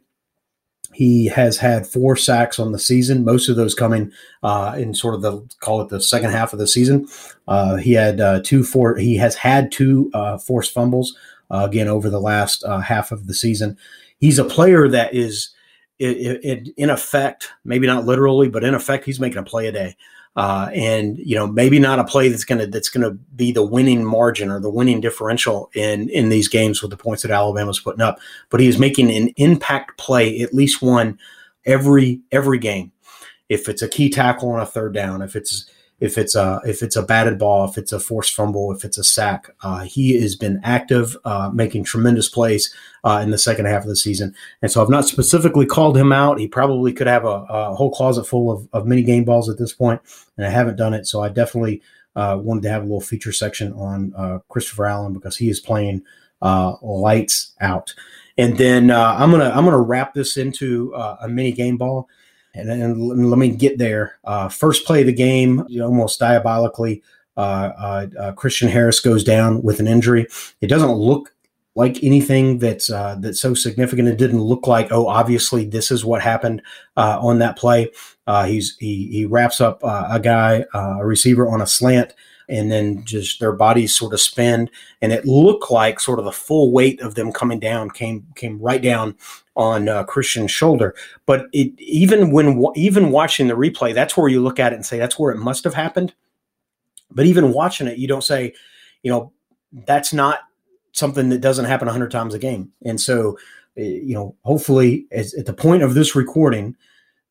He has had four sacks on the season, most of those coming uh, in sort of the, call it the second half of the season. Uh, he had uh, two, four, he has had two uh, forced fumbles, uh, again, over the last uh, half of the season. He's a player that is, it, it, in effect, maybe not literally, but in effect, he's making a play a day. Uh, and, you know, maybe not a play that's going to, that's going to be the winning margin or the winning differential in, in these games with the points that Alabama's putting up, but he is making an impact play, at least one every, every game. If it's a key tackle on a third down, if it's, if it's a, if it's a batted ball, if it's a forced fumble, if it's a sack, uh, he has been active, uh, making tremendous plays uh, in the second half of the season. And so I've not specifically called him out. He probably could have a, a whole closet full of, of mini game balls at this point, and I haven't done it. So I definitely uh, wanted to have a little feature section on uh, Christopher Allen because he is playing uh, lights out. And then uh, I'm gonna I'm gonna wrap this into uh, a mini game ball. And then let me get there. Uh, first play of the game, you know, almost diabolically, uh, uh, uh, Christian Harris goes down with an injury. It doesn't look like anything that's uh, that's so significant. It didn't look like, oh, obviously this is what happened uh, on that play. Uh, he's he he wraps up uh, a guy, uh, a receiver on a slant, and then just their bodies sort of spin, and it looked like sort of the full weight of them coming down came came right down on uh, Christian's shoulder. But it, even when even watching the replay, that's where you look at it and say that's where it must have happened. But even watching it, you don't say, you know, that's not something that doesn't happen a hundred times a game. And so, you know, hopefully as, at the point of this recording,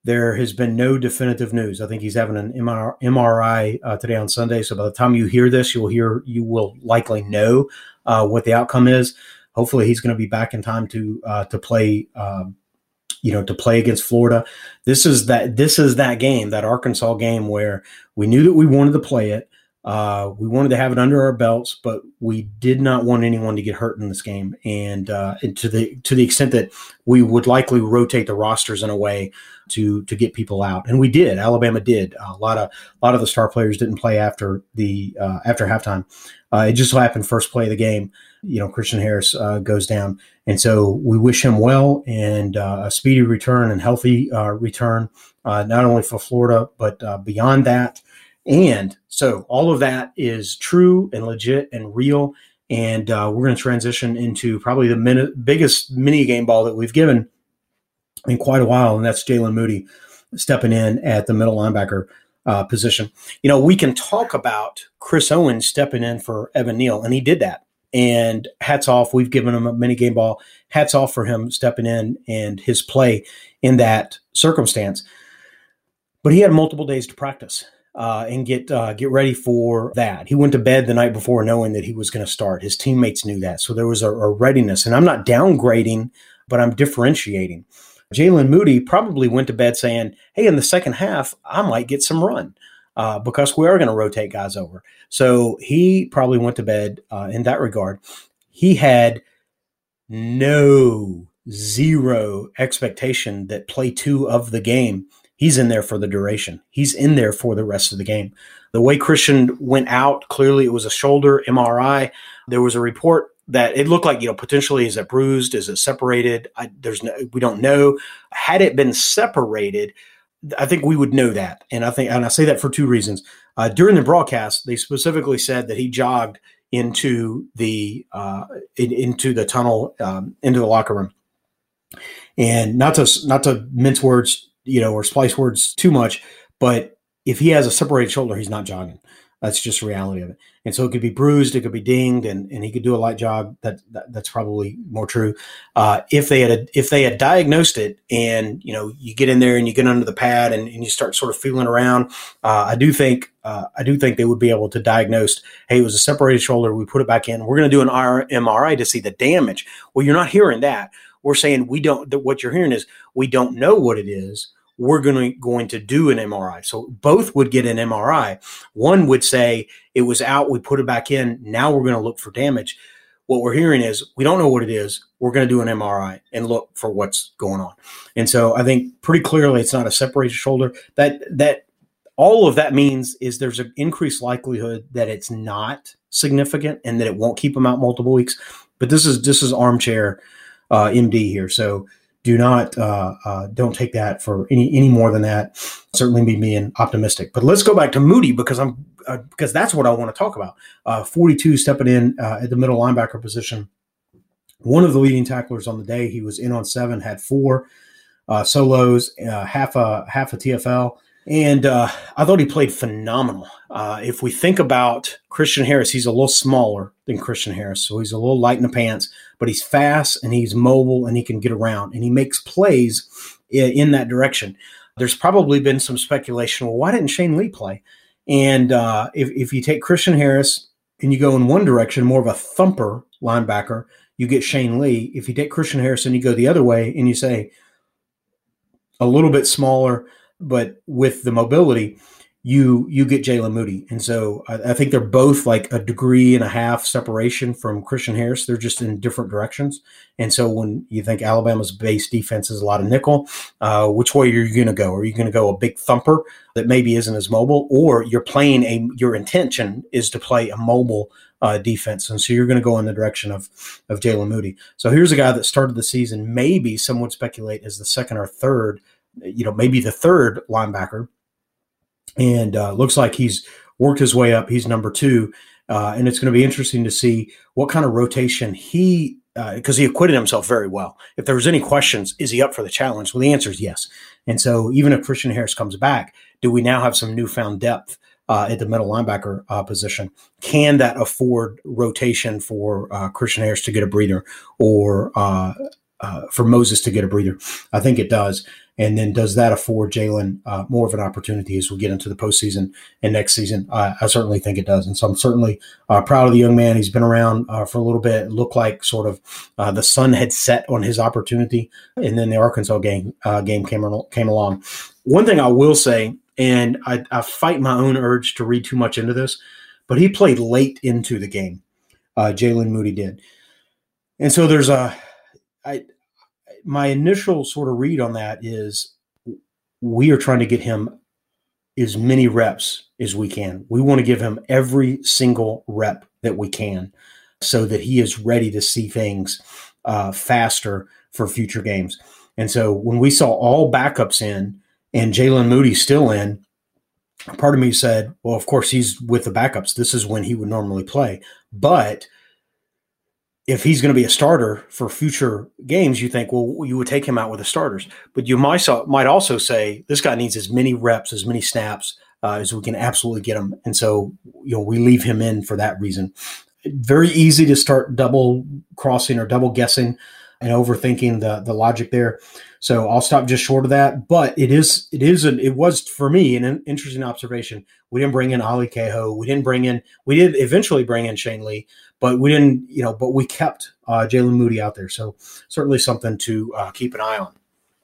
there has been no definitive news. I think he's having an M R I uh, today on Sunday. So by the time you hear this, you'll hear, you will likely know uh, what the outcome is. Hopefully he's going to be back in time to, uh, to play, um, you know, to play against Florida. This is that, this is that game, that Arkansas game where we knew that we wanted to play it. Uh, we wanted to have it under our belts, but we did not want anyone to get hurt in this game. And, uh, and to the, to the extent that we would likely rotate the rosters in a way to, to get people out. And we did, Alabama did. A lot of, a lot of the star players didn't play after the, uh, after halftime. Uh, it just so happened first play of the game, you know, Christian Harris, uh, goes down. And so we wish him well and, uh, a speedy return and healthy, uh, return, uh, not only for Florida, but, uh, beyond that. And so all of that is true and legit and real. And uh, we're going to transition into probably the min- biggest mini game ball that we've given in quite a while. And that's Jalen Moody stepping in at the middle linebacker uh, position. You know, we can talk about Chris Owens stepping in for Evan Neal, and he did that. And hats off. We've given him a mini game ball. Hats off for him stepping in and his play in that circumstance. But he had multiple days to practice. Uh, and get uh, get ready for that. He went to bed the night before knowing that he was going to start. His teammates knew that. So there was a, a readiness. And I'm not downgrading, but I'm differentiating. Jalen Moody probably went to bed saying, hey, in the second half, I might get some run uh, because we are going to rotate guys over. So he probably went to bed uh, in that regard. He had no, zero expectation that play two of the game he's in there for the duration. He's in there for the rest of the game. The way Christian went out, clearly it was a shoulder M R I. There was a report that it looked like, you know, potentially is it bruised? Is it separated? I, there's no, we don't know. Had it been separated, I think we would know that. And I think, and I say that for two reasons. Uh, during the broadcast, they specifically said that he jogged into the uh, in, into the tunnel, um, into the locker room. And not to not to mince words, you know, or splice words too much, but if he has a separated shoulder, he's not jogging. That's just the reality of it. And so it could be bruised, it could be dinged, and, and he could do a light jog. That, that that's probably more true. Uh, if they had a, if they had diagnosed it, and you know, you get in there and you get under the pad and, and you start sort of feeling around, uh, I do think uh, I do think they would be able to diagnose. Hey, it was a separated shoulder. We put it back in. We're going to do an M R I to see the damage. Well, you're not hearing that. We're saying we don't. That what you're hearing is we don't know what it is. We're going to, going to do an M R I. So both would get an M R I. One would say it was out, we put it back in, now we're going to look for damage. What we're hearing is we don't know what it is. We're going to do an M R I and look for what's going on. And so I think pretty clearly it's not a separated shoulder. That that all of that means is there's an increased likelihood that it's not significant and that it won't keep them out multiple weeks. But this is this is armchair uh, M D here. So Do not, uh, uh, don't take that for any, any more than that. Certainly be being optimistic. But let's go back to Moody because I'm, uh, because that's what I want to talk about. Uh, forty-two stepping in uh, at the middle linebacker position. One of the leading tacklers on the day. He was in on seven, had four uh, solos, uh, half a half a T F L. And uh, I thought he played phenomenal. Uh, if we think about Christian Harris, he's a little smaller than Christian Harris. So he's a little light in the pants, but he's fast and he's mobile and he can get around and he makes plays in, in that direction. There's probably been some speculation, well, why didn't Shane Lee play? And uh, if, if you take Christian Harris and you go in one direction, more of a thumper linebacker, you get Shane Lee. If you take Christian Harris and you go the other way and you say a little bit smaller, but with the mobility, you you get Jalen Moody. And so I, I think they're both like a degree and a half separation from Christian Harris. They're just in different directions. And so when you think Alabama's base defense is a lot of nickel, uh, which way are you going to go? Are you going to go a big thumper that maybe isn't as mobile, or you're playing a your intention is to play a mobile uh, defense? And so you're going to go in the direction of, of Jalen Moody. So here's a guy that started the season, maybe some would speculate as the second or third, you know, maybe the third linebacker, and uh, looks like he's worked his way up. He's number two, uh, and it's going to be interesting to see what kind of rotation he, because uh, he acquitted himself very well. If there was any questions, is he up for the challenge? Well, the answer is yes. And so even if Christian Harris comes back, do we now have some newfound depth uh, at the middle linebacker uh, position? Can that afford rotation for uh, Christian Harris to get a breather, or uh, uh, for Moses to get a breather? I think it does. And then does that afford Jalen uh, more of an opportunity as we get into the postseason and next season? Uh, I certainly think it does. And so I'm certainly uh, proud of the young man. He's been around uh, for a little bit. It looked like sort of uh, the sun had set on his opportunity. And then the Arkansas game uh, game came, came along. One thing I will say, and I, I fight my own urge to read too much into this, but he played late into the game. Uh, Jalen Moody did. And so there's a I, – my initial sort of read on that is we are trying to get him as many reps as we can. We want to give him every single rep that we can so that he is ready to see things uh, faster for future games. And so when we saw all backups in and Jalen Moody still in, part of me said, well, of course he's with the backups. This is when he would normally play. But if he's going to be a starter for future games, you think, well, you would take him out with the starters. But you might, might also say this guy needs as many reps, as many snaps uh, as we can absolutely get him. And so, you know, we leave him in for that reason. Very easy to start double crossing or double guessing and overthinking the the logic there. So I'll stop just short of that. But it is it is an, it was for me an interesting observation. We didn't bring in Ali Cahoe. We didn't bring in. We did eventually bring in Shane Lee, but we didn't. You know, but we kept uh, Jalen Moody out there. So certainly something to uh, keep an eye on.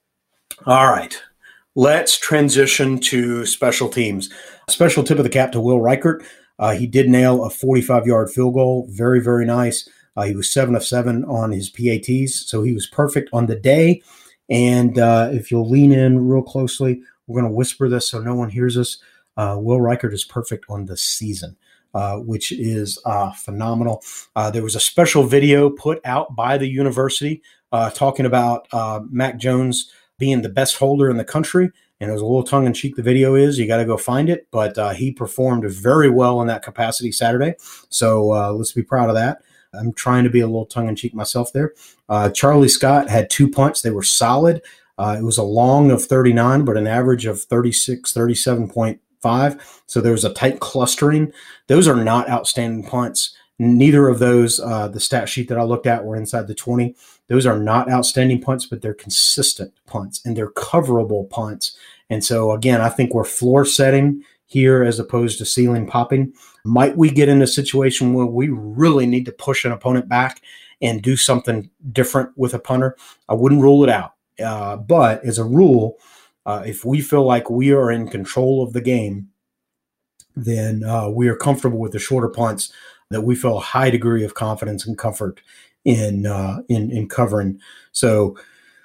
All right, let's transition to special teams. Special tip of the cap to Will Reichert. Uh, he did nail a forty-five-yard field goal. Very, very nice. Uh, he was seven of seven on his P A Ts, so he was perfect on the day. And uh, if you'll lean in real closely, we're going to whisper this so no one hears us. Uh, Will Reichert is perfect on the season, uh, which is uh, phenomenal. Uh, there was a special video put out by the university uh, talking about uh, Mac Jones being the best holder in the country. And it was a little tongue-in-cheek, the video is. You got to go find it. But uh, he performed very well in that capacity Saturday. So uh, let's be proud of that. I'm trying to be a little tongue-in-cheek myself there. Uh, Charlie Scott had two punts. They were solid. Uh, it was a long of thirty-nine, but an average of thirty-six, thirty-seven point five. So there was a tight clustering. Those are not outstanding punts. Neither of those, uh, the stat sheet that I looked at, were inside the twenty. Those are not outstanding punts, but they're consistent punts, and they're coverable punts. And so, again, I think we're floor setting here as opposed to ceiling popping. Might we get in a situation where we really need to push an opponent back and do something different with a punter? I wouldn't rule it out. Uh, but as a rule, uh, if we feel like we are in control of the game, then uh, we are comfortable with the shorter punts that we feel a high degree of confidence and comfort in uh, in, in covering. So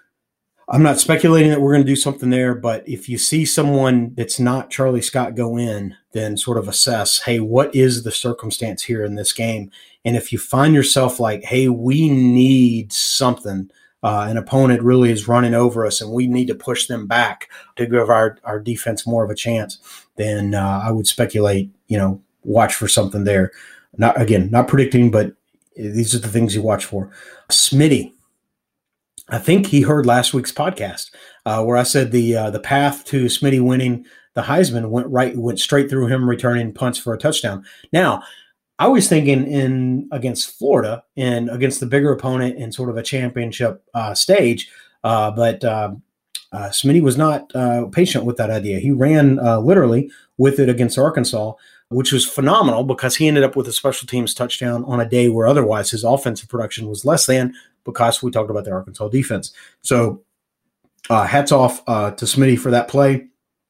I'm not speculating that we're going to do something there, but if you see someone that's not Charlie Scott go in, then sort of assess, hey, what is the circumstance here in this game? And if you find yourself like, hey, we need something, uh, an opponent really is running over us and we need to push them back to give our, our defense more of a chance, then uh, I would speculate, you know, watch for something there. Not again, not predicting, but these are the things you watch for. Smitty. I think he heard last week's podcast uh, where I said the uh, the path to Smitty winning the Heisman went right went straight through him returning punts for a touchdown. Now, I was thinking in against Florida and against the bigger opponent in sort of a championship uh, stage, uh, but uh, uh, Smitty was not uh, patient with that idea. He ran uh, literally with it against Arkansas, which was phenomenal because he ended up with a special teams touchdown on a day where otherwise his offensive production was less than, because we talked about the Arkansas defense. So uh, hats off uh, to Smitty for that play.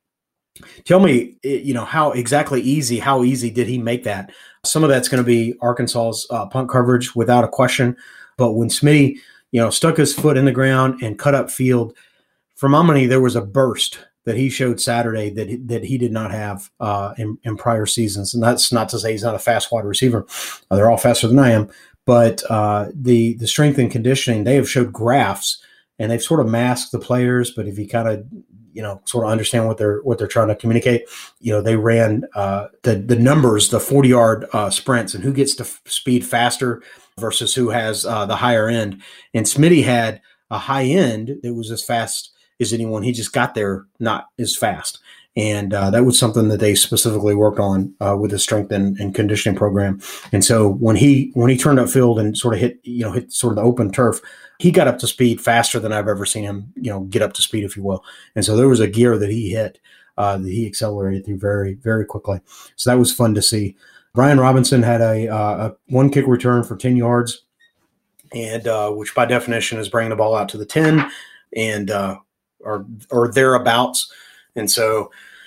Tell me, you know, how exactly easy, how easy did he make that? Some of that's going to be Arkansas's uh, punt coverage without a question. But when Smitty, you know, stuck his foot in the ground and cut up field, for my money, there was a burst that he showed Saturday that he, that he did not have uh, in, in prior seasons. And that's not to say he's not a fast wide receiver. Uh, they're all faster than I am. But uh, the the strength and conditioning, they have showed graphs, and they've sort of masked the players. But if you kind of, you know, sort of understand what they're what they're trying to communicate, you know, they ran uh, the the numbers, the forty yard uh, sprints, and who gets to f- speed faster versus who has uh, the higher end. And Smitty had a high end that was as fast as anyone. He just got there not as fast. And uh, that was something that they specifically worked on uh, with the strength and, and conditioning program. And so when he when he turned upfield and sort of hit, you know, hit sort of the open turf, he got up to speed faster than I've ever seen him, you know, get up to speed, if you will. And so there was a gear that he hit uh, that he accelerated through very, very quickly. So that was fun to see. Brian Robinson had a, uh, a one kick return for ten yards, and uh, which by definition is bringing the ball out to the ten and uh, or or thereabouts. And so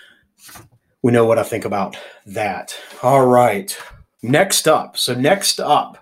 we know what I think about that. All right. Next up. So next up,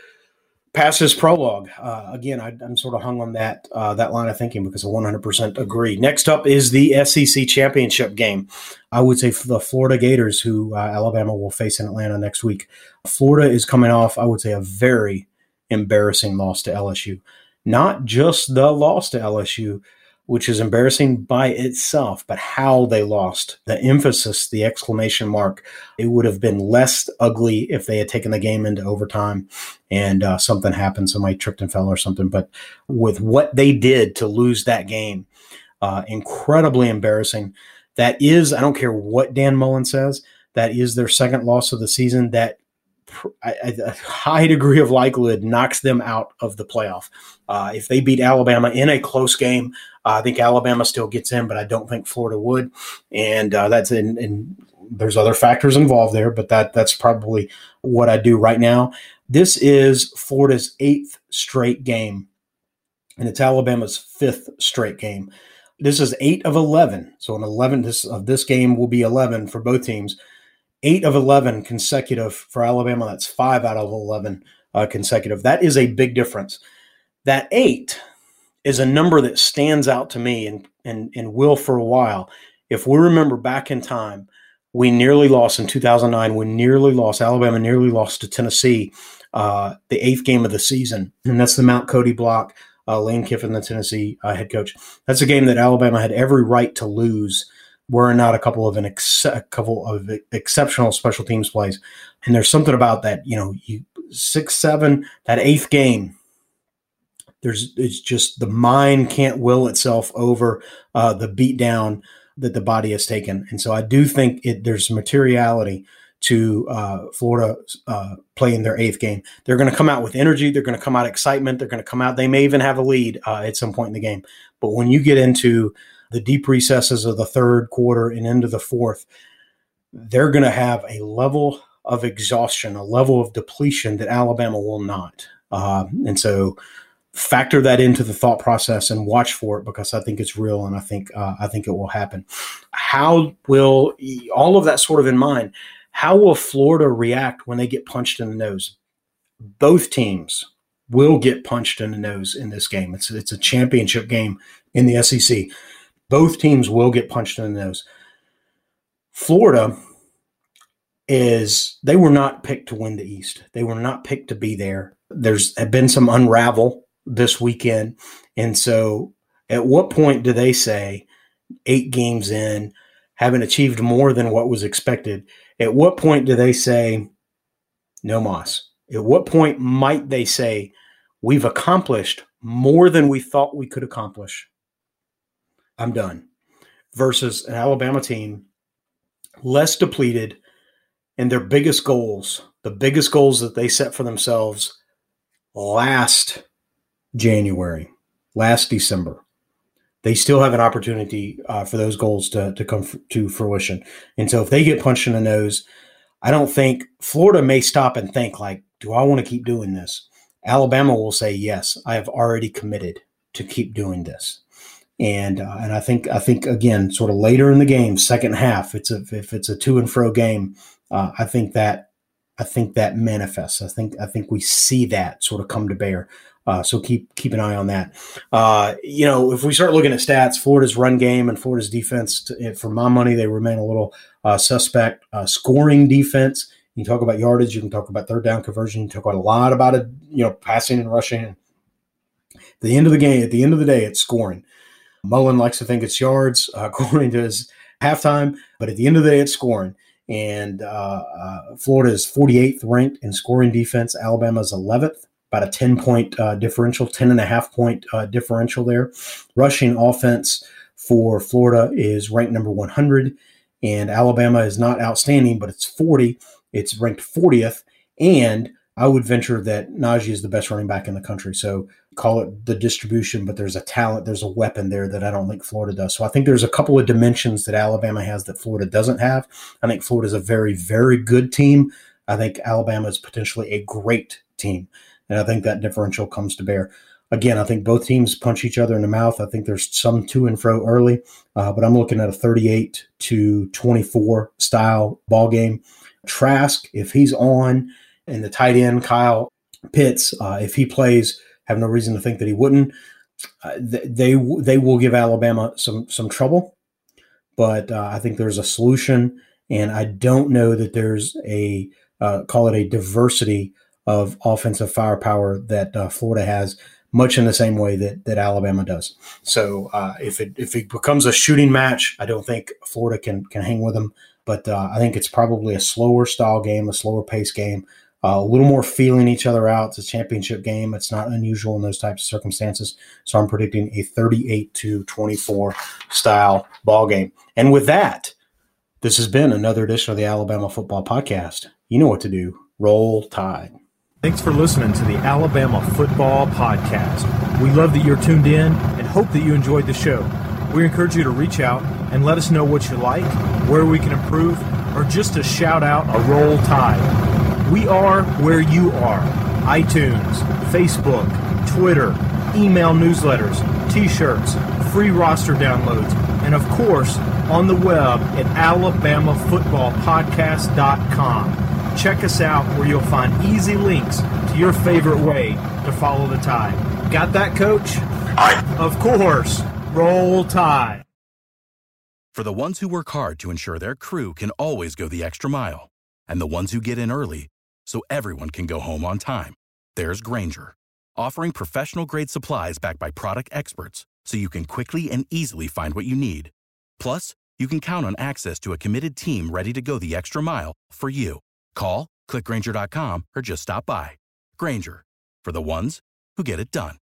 Pass's prologue. Uh, again, I, I'm sort of hung on that uh, that line of thinking because I one hundred percent agree. Next up is the S E C championship game. I would say for the Florida Gators, who uh, Alabama will face in Atlanta next week. Florida is coming off, I would say, a very embarrassing loss to L S U. Not just the loss to L S U, which is embarrassing by itself, but how they lost, the emphasis, the exclamation mark. It would have been less ugly if they had taken the game into overtime and uh, something happened, somebody tripped and fell or something. But with what they did to lose that game, uh, incredibly embarrassing. That is, I don't care what Dan Mullen says, that is their second loss of the season. That a high degree of likelihood knocks them out of the playoff. Uh, if they beat Alabama in a close game, uh, I think Alabama still gets in, but I don't think Florida would. And uh, that's in, in there's other factors involved there, but that that's probably what I do right now. This is Florida's eighth straight game, and it's Alabama's fifth straight game. This is eight of eleven. So an eleven this, of this game will be eleven for both teams. Eight of eleven consecutive for Alabama. That's five out of eleven uh, consecutive. That is a big difference. That eight is a number that stands out to me and, and, and will for a while. If we remember back in time, we nearly lost in two thousand nine. We nearly lost. Alabama nearly lost to Tennessee, uh, the eighth game of the season. And that's the Mount Cody block. Uh, Lane Kiffin, the Tennessee uh, head coach. That's a game that Alabama had every right to lose were not a couple of an ex- a couple of exceptional special teams plays. And there's something about that, you know, you six, seven, that eighth game. There's it's just the mind can't will itself over uh, the beatdown that the body has taken. And so I do think it there's materiality to uh, Florida uh, playing their eighth game. They're going to come out with energy. They're going to come out excitement. They're going to come out. They may even have a lead uh, at some point in the game. But when you get into the deep recesses of the third quarter and into the fourth, they're going to have a level of exhaustion, a level of depletion that Alabama will not. Uh, and so factor that into the thought process and watch for it because I think it's real and I think uh, I think it will happen. How will, all of that sort of in mind, how will Florida react when they get punched in the nose? Both teams will get punched in the nose in this game. It's, it's a championship game in the S E C. Both teams will get punched in the nose. Florida is, they were not picked to win the East. They were not picked to be there. There's have been some unravel this weekend. And so at what point do they say, eight games in, having achieved more than what was expected, at what point do they say, no mas? At what point might they say, we've accomplished more than we thought we could accomplish? I'm done. Versus an Alabama team less depleted and their biggest goals, the biggest goals that they set for themselves last January, last December. They still have an opportunity uh, for those goals to, to come f- to fruition. And so if they get punched in the nose, I don't think Florida may stop and think like, do I want to keep doing this? Alabama will say, yes, I have already committed to keep doing this. And uh, and I think I think again, sort of later in the game, second half, it's a if it's a to and fro game, uh, I think that I think that manifests. I think I think we see that sort of come to bear. Uh, so keep keep an eye on that. Uh, you know, if we start looking at stats, Florida's run game and Florida's defense, to, for my money, they remain a little uh, suspect. Uh, scoring defense, you can talk about yardage, you can talk about third down conversion, you can talk about a lot about it, you know, passing and rushing. At the end of the game, at the end of the day, it's scoring. Mullen likes to think it's yards, uh, according to his halftime, but at the end of the day, it's scoring. And uh, uh, Florida is forty-eighth ranked in scoring defense. Alabama is eleventh, about a ten-point uh, differential, ten and a half point uh, differential there. Rushing offense for Florida is ranked number one hundred, And Alabama is not outstanding, but it's forty. It's ranked fortieth. And I would venture that Najee is the best running back in the country. So call it the distribution, but there's a talent, there's a weapon there that I don't think Florida does. So I think there's a couple of dimensions that Alabama has that Florida doesn't have. I think Florida is a very, very good team. I think Alabama is potentially a great team. And I think that differential comes to bear. Again, I think both teams punch each other in the mouth. I think there's some to and fro early, uh, but I'm looking at a thirty-eight to twenty-four style ball game. Trask, if he's on, and the tight end, Kyle Pitts, uh, if he plays, have no reason to think that he wouldn't. Uh, they they will give Alabama some some trouble, but uh, I think there's a solution, and I don't know that there's a uh, call it a diversity of offensive firepower that uh, Florida has, much in the same way that that Alabama does. So uh, if it if it becomes a shooting match, I don't think Florida can can hang with them. But uh, I think it's probably a slower style game, a slower pace game, uh, a little more feeling each other out. It's a championship game. It's not unusual in those types of circumstances. So I'm predicting a thirty-eight to twenty-four style ball game. And with that, this has been another edition of the Alabama Football Podcast. You know what to do. Roll Tide. Thanks for listening to the Alabama Football Podcast. We love that you're tuned in and hope that you enjoyed the show. We encourage you to reach out and let us know what you like, where we can improve, or just to shout out a Roll Tide. We are where you are. iTunes, Facebook, Twitter, email newsletters, t-shirts, free roster downloads, and of course, on the web at alabama football podcast dot com. Check us out where you'll find easy links to your favorite way to follow the Tide. Got that, Coach? Aye. Of course. Roll Tide. For the ones who work hard to ensure their crew can always go the extra mile, and the ones who get in early so everyone can go home on time, there's Grainger, offering professional-grade supplies backed by product experts so you can quickly and easily find what you need. Plus, you can count on access to a committed team ready to go the extra mile for you. Call, click Grainger dot com, or just stop by. Grainger, for the ones who get it done.